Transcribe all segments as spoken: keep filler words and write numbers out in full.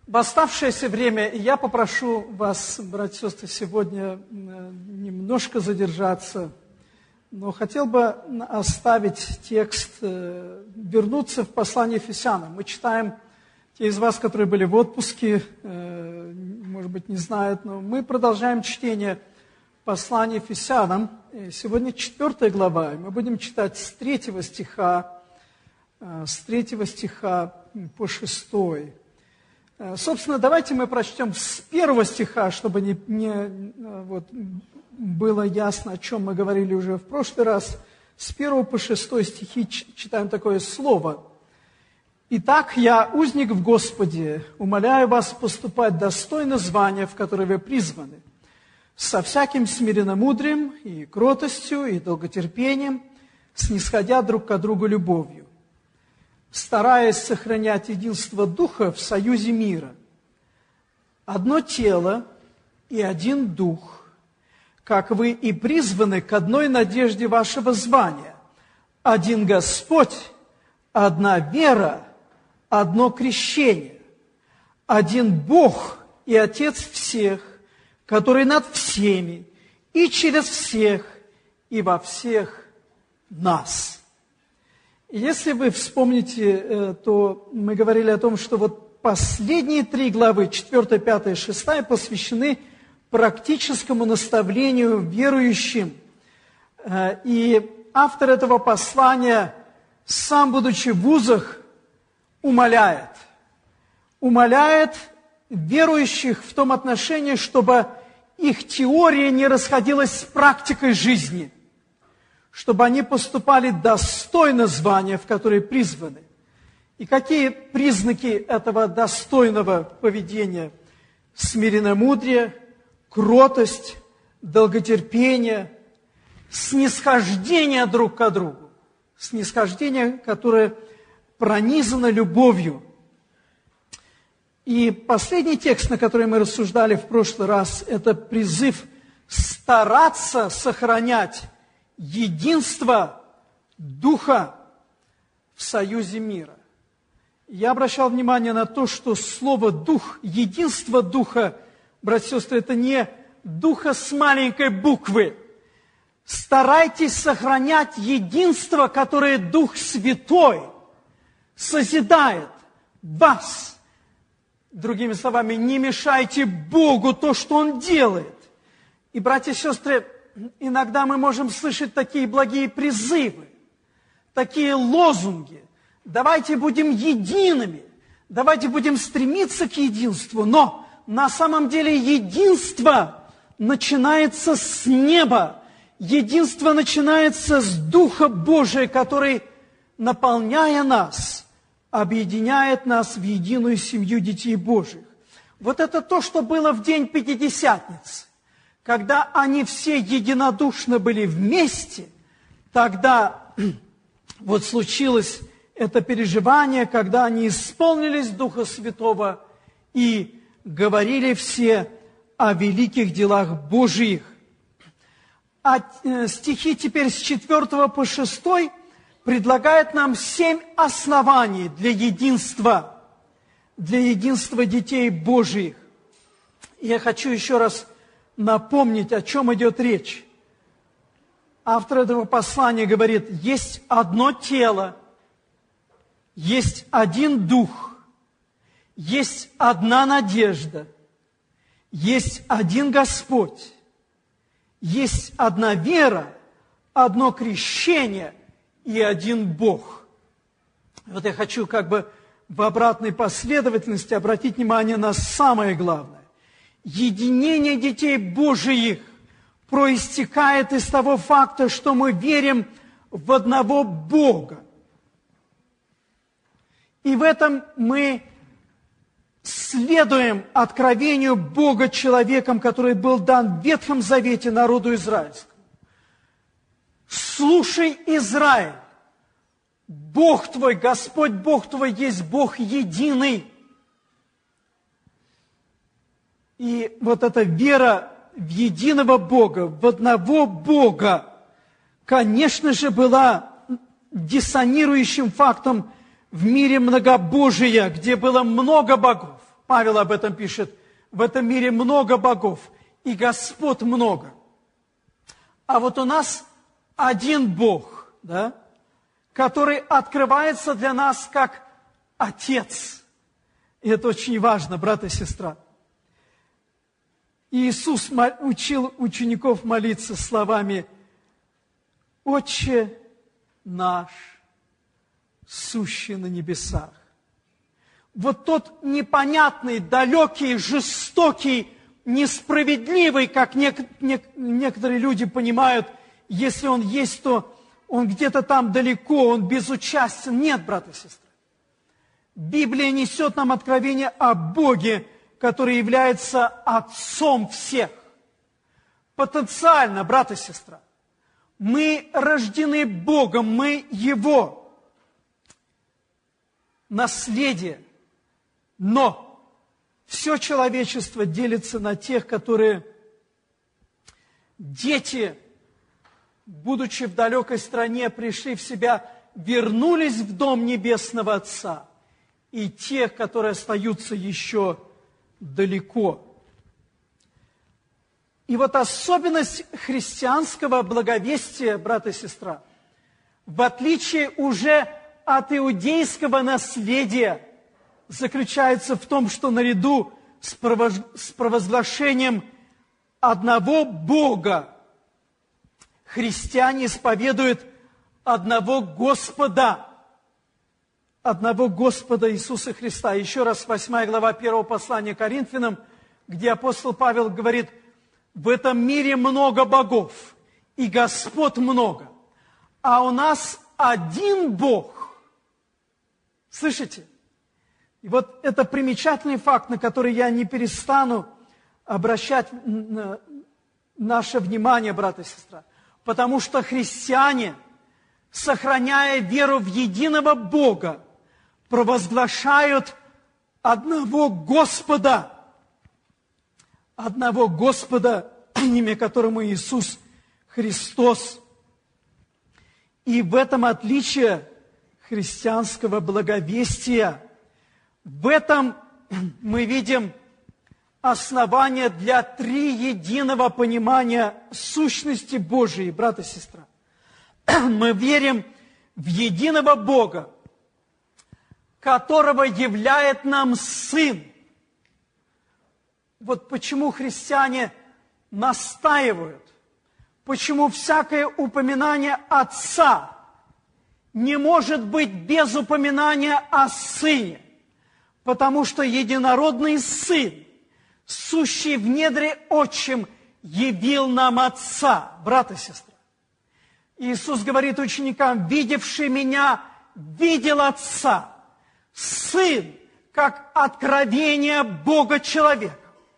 В оставшееся время я попрошу вас, братья и сестры, сегодня немножко задержаться, но хотел бы оставить текст, вернуться в послание Ефесянам. Мы читаем, те из вас, которые были в отпуске, может быть, не знают, но мы продолжаем чтение послания Ефесянам. Сегодня четвертая глава, и мы будем читать с третьего стиха, с третьего стиха по шестой. Собственно, давайте мы прочтем с первого стиха, чтобы не, не, вот, было ясно, о чем мы говорили уже в прошлый раз. С первого по шестой стихи читаем такое слово. «Итак, я, узник в Господе, умоляю вас поступать достойно звания, в которое вы призваны, со всяким смиренномудрием и кротостью и долготерпением, снисходя друг к другу любовью, стараясь сохранять единство Духа в союзе мира. Одно тело и один Дух, как вы и призваны к одной надежде вашего звания. Один Господь, одна вера, одно крещение, один Бог и Отец всех, который над всеми и через всех и во всех нас». Если вы вспомните, то мы говорили о том, что вот последние три главы, четвертая, пятая, шестая, посвящены практическому наставлению верующим. И автор этого послания, сам будучи в вузах, умоляет. Умоляет верующих в том отношении, чтобы их теория не расходилась с практикой жизни, чтобы они поступали достойно звания, в которое призваны. И какие признаки этого достойного поведения? Смиренномудрие, кротость, долготерпение, снисхождение друг к другу. Снисхождение, которое пронизано любовью. И последний текст, на который мы рассуждали в прошлый раз, это призыв стараться сохранять единство Духа в союзе мира. Я обращал внимание на то, что слово «дух», единство Духа, братья и сестры, это не Духа с маленькой буквы. Старайтесь сохранять единство, которое Дух Святой созидает в вас. Другими словами, не мешайте Богу то, что Он делает. И, братья и сестры, иногда мы можем слышать такие благие призывы, такие лозунги. Давайте будем едиными, давайте будем стремиться к единству. Но на самом деле единство начинается с неба. Единство начинается с Духа Божия, который, наполняя нас, объединяет нас в единую семью детей Божьих. Вот это то, что было в день Пятидесятницы. Когда они все единодушно были вместе, тогда вот случилось это переживание, когда они исполнились Духа Святого и говорили все о великих делах Божьих. А стихи теперь с четвертого по шестой предлагают нам семь оснований для единства, для единства детей Божьих. Я хочу еще раз напомнить, о чем идет речь. Автор этого послания говорит, есть одно тело, есть один Дух, есть одна надежда, есть один Господь, есть одна вера, одно крещение и один Бог. Вот я хочу как бы в обратной последовательности обратить внимание на самое главное. Единение детей Божиих проистекает из того факта, что мы верим в одного Бога. И в этом мы следуем откровению Бога человеком, который был дан в Ветхом Завете народу израильскому. Слушай, Израиль, Бог твой, Господь Бог твой есть Бог единый. И вот эта вера в единого Бога, в одного Бога, конечно же, была диссонирующим фактом в мире многобожия, где было много богов. Павел об этом пишет. В этом мире много богов, и господ много. А вот у нас один Бог, да, который открывается для нас как Отец. И это очень важно, брат и сестра. Иисус учил учеников молиться словами: «Отче наш, сущий на небесах». Вот тот непонятный, далекий, жестокий, несправедливый, как нек- нек- некоторые люди понимают, если он есть, то он где-то там далеко, он безучастен. Нет, брат и сестра. Библия несет нам откровение о Боге, который является Отцом всех. Потенциально, брат и сестра, мы рождены Богом, мы Его наследие. Но все человечество делится на тех, которые дети, будучи в далекой стране, пришли в себя, вернулись в дом Небесного Отца, и тех, которые остаются еще далеко. И вот особенность христианского благовестия, брат и сестра, в отличие уже от иудейского наследия, заключается в том, что наряду с провозглашением одного Бога христиане исповедуют одного Господа, одного Господа Иисуса Христа. Еще раз, восьмая глава первого послания Коринфянам, где апостол Павел говорит: в этом мире много богов, и господ много, а у нас один Бог. Слышите? И вот это примечательный факт, на который я не перестану обращать наше внимание, брат и сестра. Потому что христиане, сохраняя веру в единого Бога, провозглашают одного Господа, одного Господа, имя которому Иисус Христос. И в этом отличие христианского благовестия. В этом мы видим основание для триединого понимания сущности Божией, брат и сестра. Мы верим в единого Бога, которого являет нам Сын. Вот почему христиане настаивают, почему всякое упоминание Отца не может быть без упоминания о Сыне. Потому что единородный Сын, сущий в недре Отчим, явил нам Отца, брат и сестра. Иисус говорит ученикам: видевший Меня, видел Отца. Сын, как откровение Бога человека.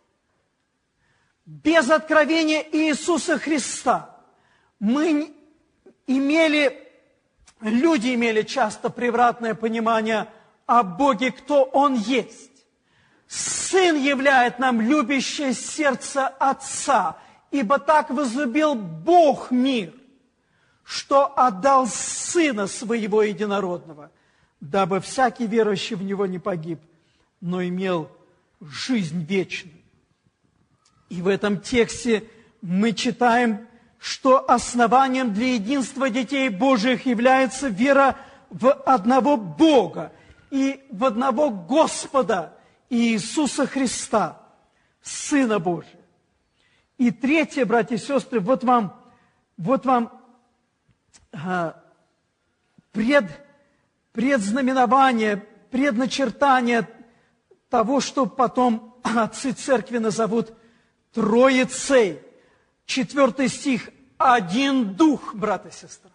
Без откровения Иисуса Христа мы имели, люди имели часто превратное понимание о Боге, кто Он есть. Сын являет нам любящее сердце Отца, ибо так возлюбил Бог мир, что отдал Сына Своего Единородного, дабы всякий верующий в Него не погиб, но имел жизнь вечную. И в этом тексте мы читаем, что основанием для единства детей Божьих является вера в одного Бога и в одного Господа Иисуса Христа, Сына Божия. И третье, братья и сестры, вот вам, вот вам а, пред, предзнаменование, предначертание того, что потом отцы церкви назовут Троицей. Четвертый стих. Один Дух, брат и сестра.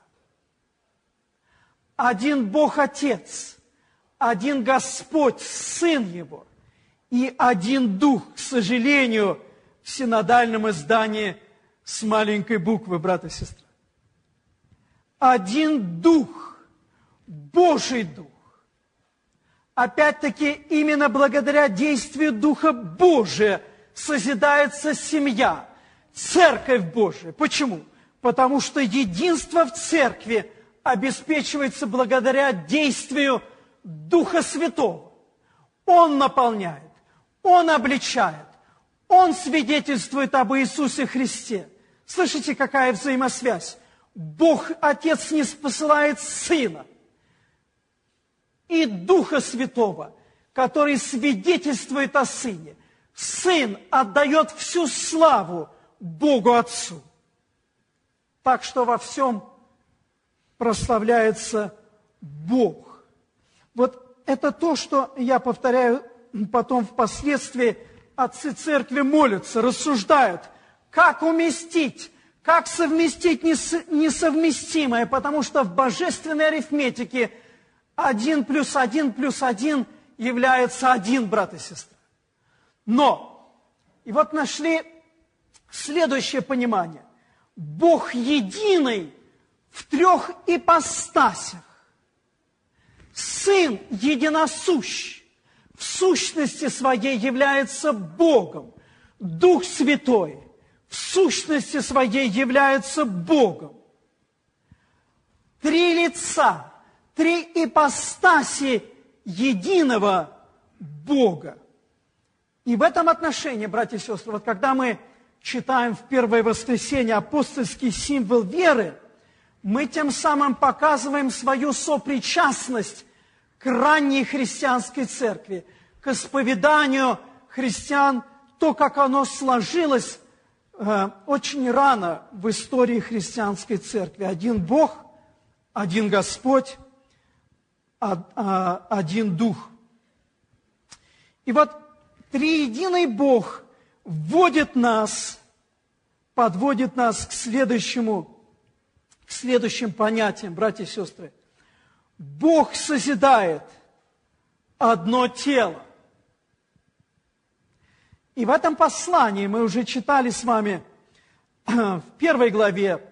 Один Бог Отец. Один Господь, Сын Его. И один Дух, к сожалению, в синодальном издании с маленькой буквы, брат и сестра. Один Дух, Божий Дух. Опять-таки, именно благодаря действию Духа Божия созидается семья, Церковь Божия. Почему? Потому что единство в Церкви обеспечивается благодаря действию Духа Святого. Он наполняет, Он обличает, Он свидетельствует об Иисусе Христе. Слышите, какая взаимосвязь? Бог, Отец, не посылает Сына и Духа Святого, который свидетельствует о Сыне. Сын отдает всю славу Богу Отцу. Так что во всем прославляется Бог. Вот это то, что я повторяю потом впоследствии. Отцы церкви молятся, рассуждают, как уместить, как совместить несовместимое, потому что в божественной арифметике один плюс один плюс один является один, брат и сестра. Но, и вот нашли следующее понимание. Бог единый в трех ипостасях. Сын единосущ, в сущности своей является Богом. Дух Святой в сущности своей является Богом. Три лица, три ипостаси единого Бога. И в этом отношении, братья и сестры, вот когда мы читаем в первое воскресенье апостольский символ веры, мы тем самым показываем свою сопричастность к ранней христианской церкви, к исповеданию христиан, то, как оно сложилось э, очень рано в истории христианской церкви. Один Бог, один Господь, один Дух. И вот триединый Бог вводит нас, подводит нас к следующему, к следующим понятиям, братья и сестры. Бог созидает одно тело. И в этом послании мы уже читали с вами в первой главе,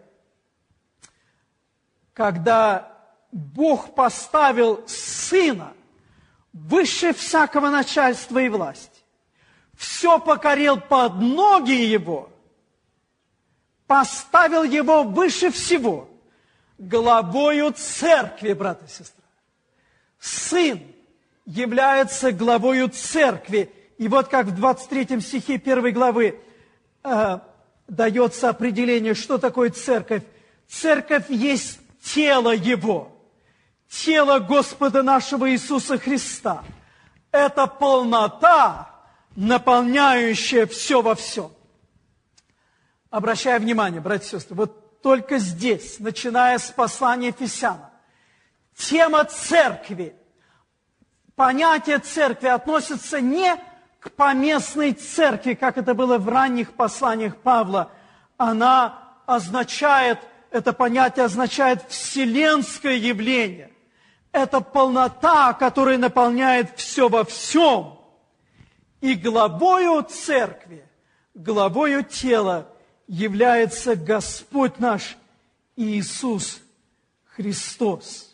когда Бог поставил Сына выше всякого начальства и власти, все покорил под ноги Его, поставил Его выше всего, главою церкви, брат и сестра. Сын является главою церкви. И вот как в двадцать третьем стихе первой главы э, дается определение, что такое церковь. Церковь есть тело Его, тело Господа нашего Иисуса Христа. Это полнота, наполняющая все во всем. Обращаю внимание, братья и сестры, вот только здесь, начиная с послания Ефесянам, тема церкви, понятие церкви относится не к поместной церкви, как это было в ранних посланиях Павла. Она означает, это понятие означает вселенское явление. Это полнота, которая наполняет все во всем. И главою церкви, главою тела является Господь наш Иисус Христос.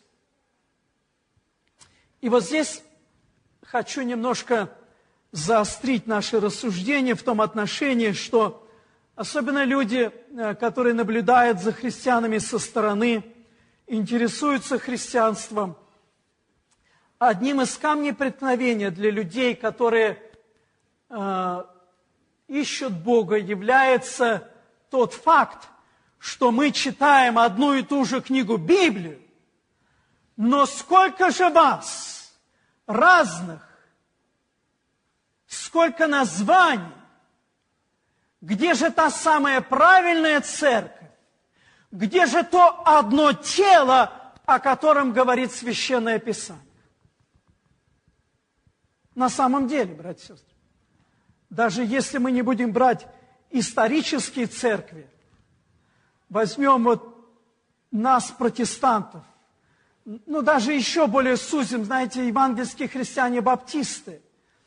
И вот здесь хочу немножко заострить наши рассуждения в том отношении, что особенно люди, которые наблюдают за христианами со стороны, интересуются христианством, одним из камней преткновения для людей, которые э, ищут Бога, является тот факт, что мы читаем одну и ту же книгу Библию, но сколько же вас разных, сколько названий, где же та самая правильная церковь, где же то одно тело, о котором говорит Священное Писание? На самом деле, братья и сестры, даже если мы не будем брать исторические церкви, возьмем вот нас, протестантов, ну даже еще более сузим, знаете, евангельские христиане-баптисты,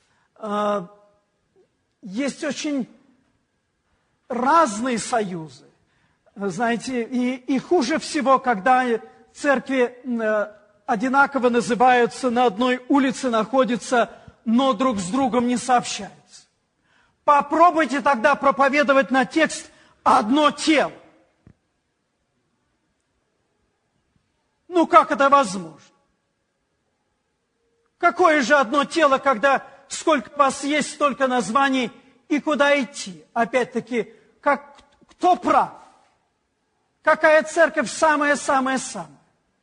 есть очень разные союзы, знаете, и, и хуже всего, когда церкви одинаково называются, на одной улице находятся, но друг с другом не сообщаются. Попробуйте тогда проповедовать на текст «одно тело». Ну, как это возможно? Какое же одно тело, когда сколько вас есть, столько названий, и куда идти. Опять-таки, как, кто прав? Какая церковь самая-самая-самая?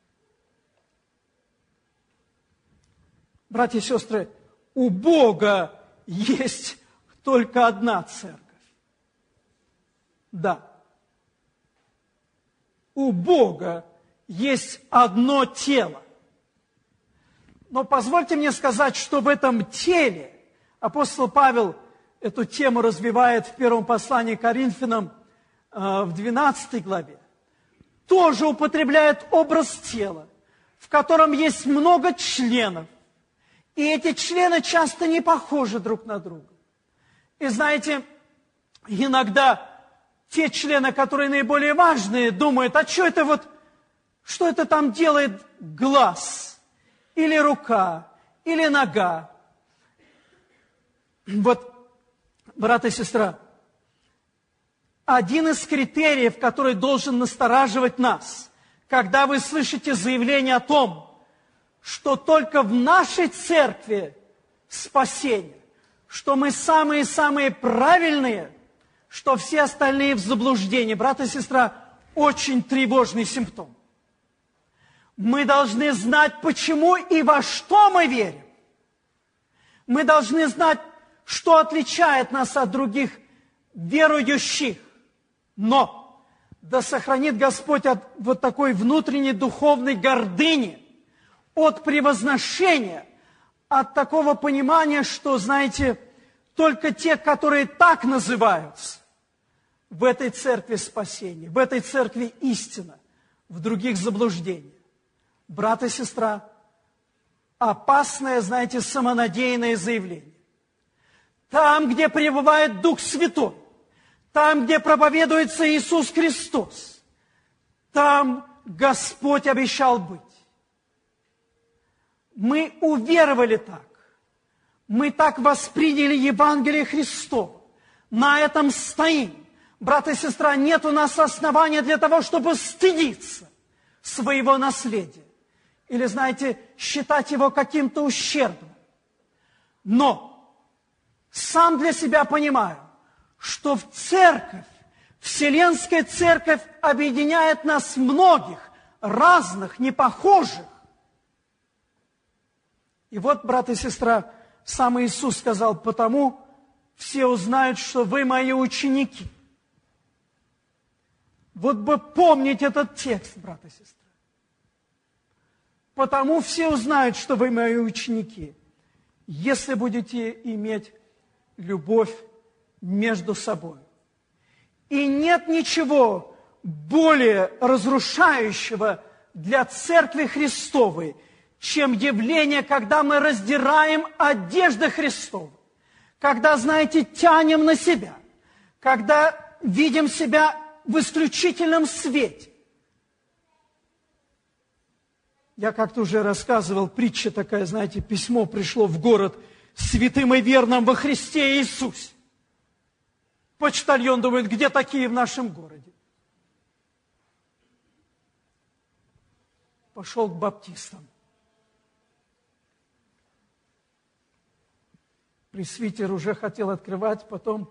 Братья и сестры, у Бога есть только одна церковь. Да. У Бога есть одно тело. Но позвольте мне сказать, что в этом теле апостол Павел эту тему развивает в первом послании к Коринфянам в двенадцатой главе. Тоже употребляет образ тела, в котором есть много членов. И эти члены часто не похожи друг на друга. И знаете, иногда те члены, которые наиболее важные, думают, а что это вот, что это там делает глаз, или рука, или нога. Вот, брат и сестра, один из критериев, который должен настораживать нас, когда вы слышите заявление о том, что только в нашей церкви спасение, что мы самые-самые правильные, что все остальные в заблуждении. Брат и сестра, очень тревожный симптом. Мы должны знать, почему и во что мы верим. Мы должны знать, что отличает нас от других верующих. Но да сохранит Господь от вот такой внутренней духовной гордыни, от превозношения, от такого понимания, что, знаете, только те, которые так называются, в этой церкви спасение, в этой церкви истина, в других заблуждение. Брат и сестра, опасное, знаете, самонадеянное заявление. Там, где пребывает Дух Святой, там, где проповедуется Иисус Христос, там Господь обещал быть. Мы уверовали так. Мы так восприняли Евангелие Христова. На этом стоим. Брат и сестра, нет у нас основания для того, чтобы стыдиться своего наследия. Или, знаете, считать его каким-то ущербным. Но сам для себя понимаю, что в церковь, Вселенская церковь объединяет нас многих, разных, непохожих. И вот, брат и сестра, сам Иисус сказал, потому все узнают, что вы мои ученики. Вот бы помнить этот текст, брат и сестра. Потому все узнают, что вы мои ученики, если будете иметь любовь между собой. И нет ничего более разрушающего для Церкви Христовой, чем явление, когда мы раздираем одежды Христовы, когда, знаете, тянем на себя, когда видим себя в исключительном свете. Я как-то уже рассказывал, притча такая, знаете, письмо пришло в город святым и верным во Христе Иисусе. Почтальон думает, где такие в нашем городе? Пошел к баптистам. Пресвитер уже хотел открывать, потом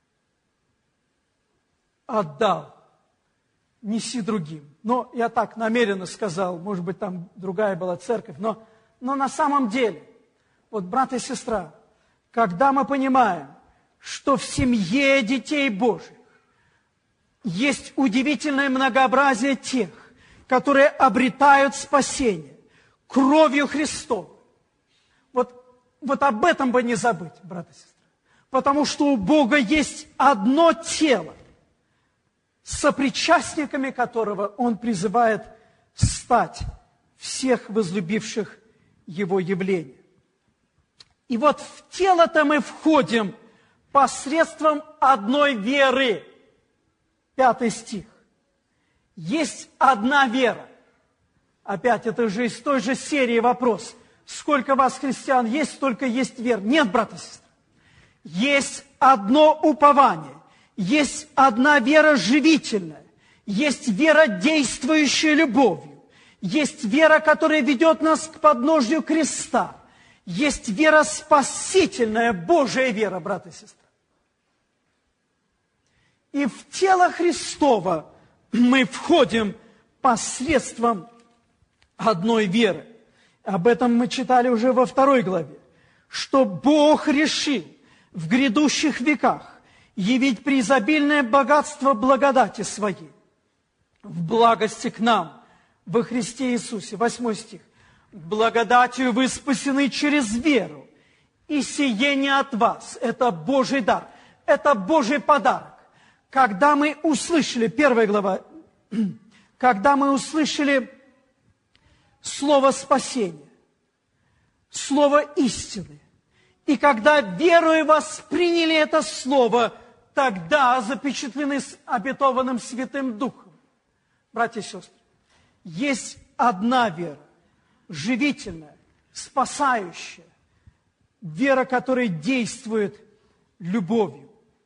отдал. Неси другим. Но я так намеренно сказал, может быть, там другая была церковь, но, но на самом деле, вот, брат и сестра, когда мы понимаем, что в семье детей Божьих есть удивительное многообразие тех, которые обретают спасение кровью Христовой. Вот, вот об этом бы не забыть, брат и сестра. Потому что у Бога есть одно тело, сопричастниками которого Он призывает стать всех возлюбивших Его явления. И вот в тело-то мы входим посредством одной веры. Пятый стих. Есть одна вера. Опять, это же из той же серии вопрос. Сколько вас, христиан, есть, столько есть вер. Нет, брат и сестра. Есть одно упование. Есть одна вера живительная, есть вера, действующая любовью, есть вера, которая ведет нас к подножию креста, есть вера спасительная, Божья вера, брат и сестра. И в тело Христова мы входим посредством одной веры. Об этом мы читали уже во второй главе. Что Бог решил в грядущих веках явить преизобильное богатство благодати Своей в благости к нам во Христе Иисусе. Восьмой стих. Благодатью вы спасены через веру, и сие не от вас. Это Божий дар, это Божий подарок. Когда мы услышали, первая глава, когда мы услышали слово спасения, слово истины, и когда верою восприняли это слово, тогда запечатлены с обетованным Святым Духом. Братья и сестры, есть одна вера, живительная, спасающая, вера, которая действует любовью.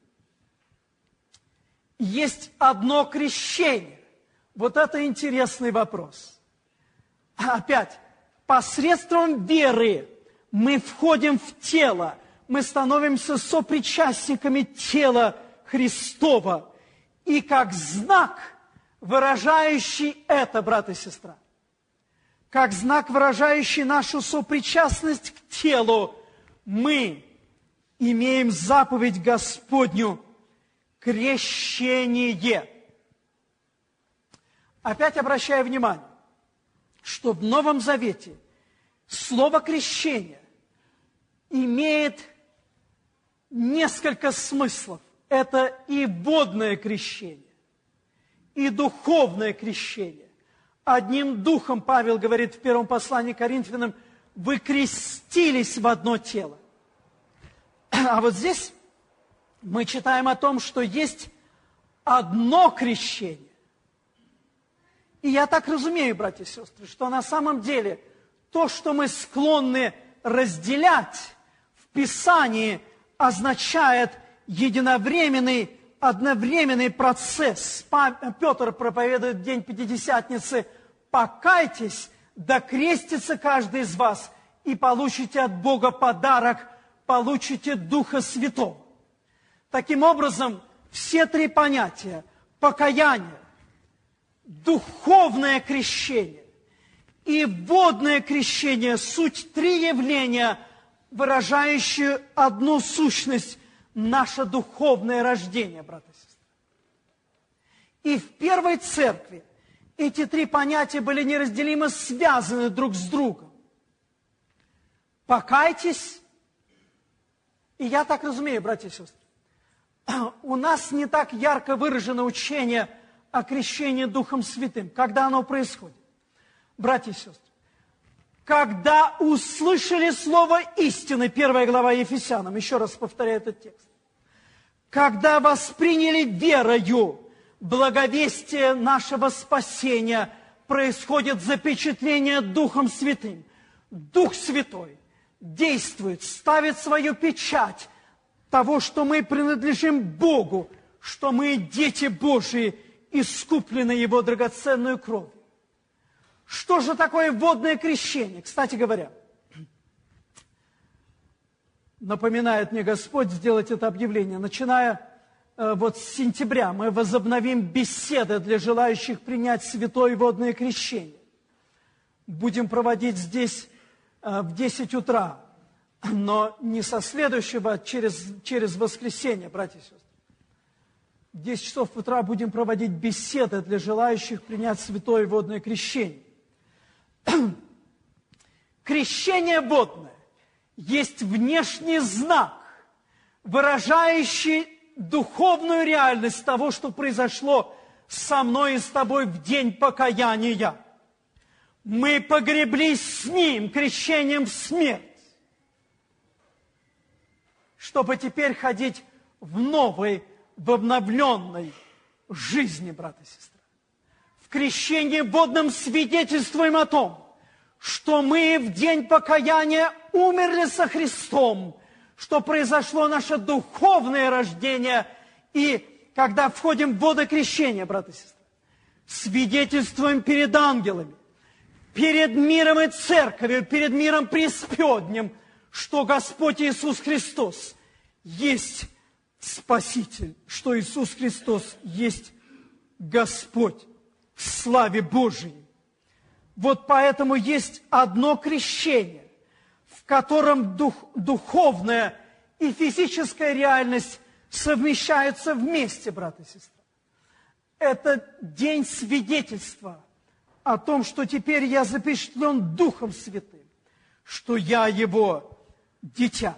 Есть одно крещение. Вот это интересный вопрос. Опять, посредством веры мы входим в тело, мы становимся сопричастниками тела Христова. И как знак, выражающий это, брат и сестра, как знак, выражающий нашу сопричастность к телу, мы имеем заповедь Господню крещение. Опять обращаю внимание, что в Новом Завете слово крещение имеет несколько смыслов. Это и водное крещение, и духовное крещение. Одним духом, Павел говорит в первом послании к Коринфянам, вы крестились в одно тело. А вот здесь мы читаем о том, что есть одно крещение. И я так разумею, братья и сестры, что на самом деле то, что мы склонны разделять в Писании, означает единовременный, одновременный процесс. Петр проповедует в день Пятидесятницы: «Покайтесь, да крестится каждый из вас, и получите от Бога подарок, получите Духа Святого». Таким образом, все три понятия – покаяние, духовное крещение и водное крещение – суть три явления, выражающие одну сущность – наше духовное рождение, братья и сестры. И в первой церкви эти три понятия были неразделимо связаны друг с другом. Покайтесь, и я так разумею, братья и сестры, у нас не так ярко выражено учение о крещении Духом Святым. Когда оно происходит? Братья и сестры, когда услышали слово истины, первая глава Ефесянам, еще раз повторяю этот текст, когда восприняли верою благовестие нашего спасения, происходит запечатление Духом Святым. Дух Святой действует, ставит свою печать того, что мы принадлежим Богу, что мы дети Божии, искуплены Его драгоценную кровью. Что же такое водное крещение? Кстати говоря, напоминает мне Господь сделать это объявление. Начиная э, вот с сентября мы возобновим беседы для желающих принять святое водное крещение. Будем проводить здесь э, в десять утра, но не со следующего, а через, через воскресенье, братья и сестры. В десять часов утра будем проводить беседы для желающих принять святое водное крещение. Крещение водное есть внешний знак, выражающий духовную реальность того, что произошло со мной и с тобой в день покаяния. Мы погреблись с Ним крещением в смерть, чтобы теперь ходить в новой, в обновленной жизни, брат и сестра. В крещении водном свидетельствуем о том, что мы в день покаяния умерли со Христом, что произошло наше духовное рождение, и когда входим в водокрещение, брат и сестра, свидетельствуем перед ангелами, перед миром и церковью, перед миром преисподним, что Господь Иисус Христос есть Спаситель, что Иисус Христос есть Господь в славе Божией. Вот поэтому есть одно крещение, в котором дух, духовная и физическая реальность совмещаются вместе, брат и сестра. Это день свидетельства о том, что теперь я запечатлен Духом Святым, что я Его дитя.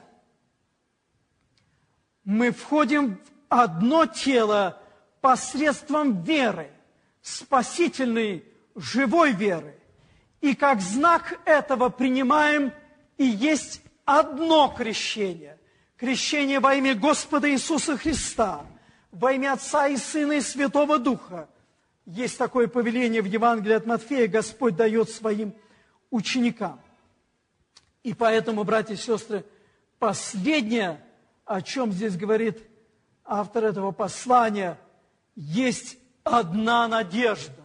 Мы входим в одно тело посредством веры, спасительной, живой веры. И как знак этого принимаем и есть одно крещение. Крещение во имя Господа Иисуса Христа, во имя Отца и Сына и Святого Духа. Есть такое повеление в Евангелии от Матфея, Господь дает своим ученикам. И поэтому, братья и сестры, последнее, о чем здесь говорит автор этого послания, есть одна надежда.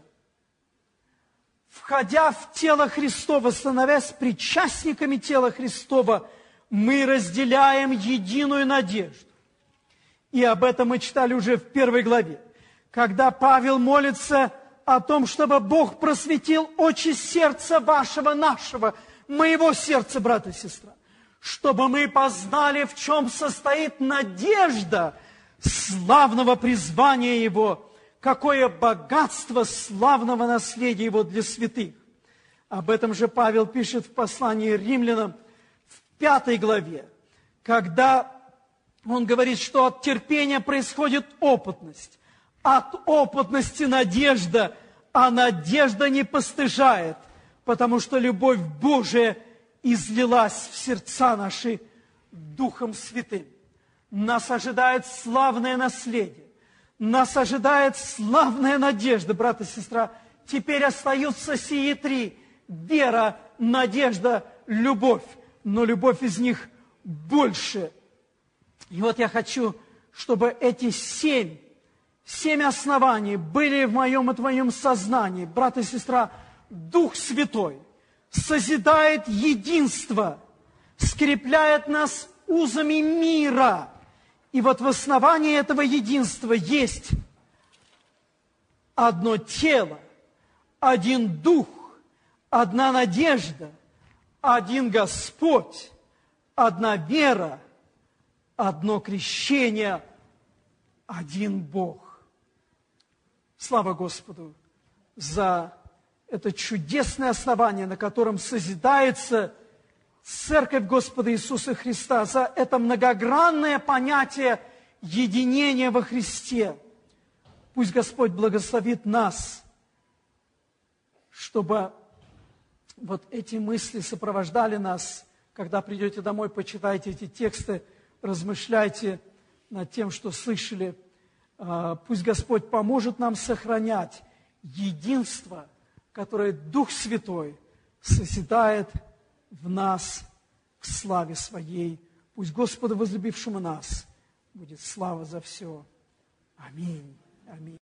Входя в тело Христово, становясь причастниками тела Христова, мы разделяем единую надежду. И об этом мы читали уже в первой главе, когда Павел молится о том, чтобы Бог просветил очи сердца вашего, нашего, моего сердца, брат и сестра, чтобы мы познали, в чем состоит надежда славного призвания Его, какое богатство славного наследия Его для святых. Об этом же Павел пишет в послании Римлянам в пятой главе, когда он говорит, что от терпения происходит опытность, от опытности надежда, а надежда не постыжает, потому что любовь Божия излилась в сердца наши Духом Святым. Нас ожидает славное наследие, нас ожидает славная надежда, брат и сестра. Теперь остаются сии три: вера, надежда, любовь. Но любовь из них больше. И вот я хочу, чтобы эти семь, семь оснований были в моем и твоем сознании. Брат и сестра, Дух Святой созидает единство, скрепляет нас узами мира. И вот в основании этого единства есть одно тело, один Дух, одна надежда, один Господь, одна вера, одно крещение, один Бог. Слава Господу за это чудесное основание, на котором созидается Церковь Господа Иисуса Христа, за это многогранное понятие единения во Христе. Пусть Господь благословит нас, чтобы вот эти мысли сопровождали нас. Когда придете домой, почитайте эти тексты, размышляйте над тем, что слышали. Пусть Господь поможет нам сохранять единство, которое Дух Святой созидает в нас к славе Своей. Пусть Господу, возлюбившему нас, будет слава за все. Аминь. Аминь.